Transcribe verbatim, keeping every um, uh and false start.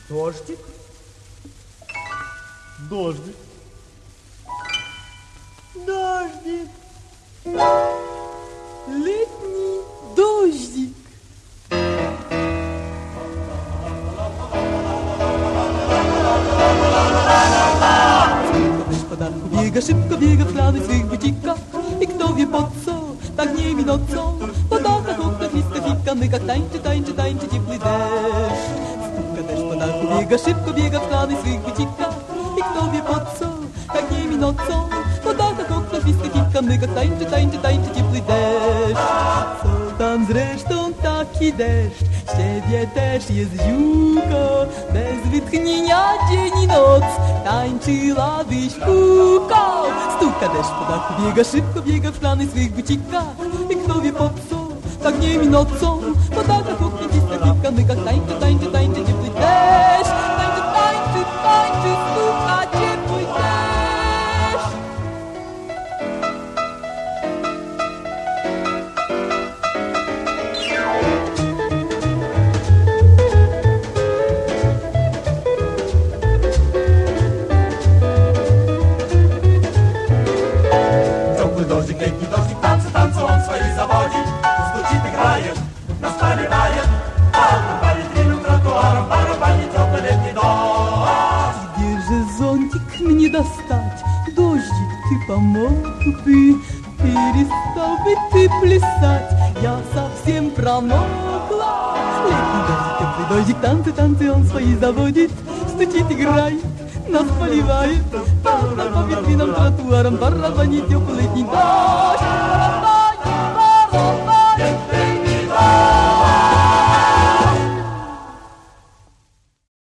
Дождик? Дождик. Дождик. Летний дождик. Padaku biega, szybko biega w ślady swych bucikach. I kto wie po co, tak dniem i nocą po dachach, oknach, listach i kamykach tańczy, tańczy, tańczy ciepły deszcz. Stuka deszcz, padaku biega, szybko biega w ślady swych bucikach. I kto wie po co, tak dniem i nocą po dachach, oknach, listach i kamykach tańczy, tańczy, tańczy ciepły deszcz. Co tam zresztą taki deszcz, z ciebie też jest ziółko. Bez wytchnienia dzień i noc tańczyłabyś kółko. Stuka deszcz po dachu, biega szybko, biega w szklanych swych bucikach. I kto wie po co, tak dniem i nocą po dachach, oknach, listach i kamykach tańczy, tańczy, tańczy ciepły deszcz. Tańczy, tańczy, tańczy, stuka ciepły deszcz. Дождик, летний дождик, танцы, танцы он свои заводит. Стучит, играет, нас поливает. По витрином, тротуарам, барабанит теплый летний дождь. Где же зонтик мне достать? Дождик, ты помог бы, перестал бы ты плясать. Я совсем промокла. Летний дождик, теплый дождик, танцы, танцы он свои заводит. Стучит, играет, нас поливает. По витрином, тротуарам, барабанит теплый летний дождь.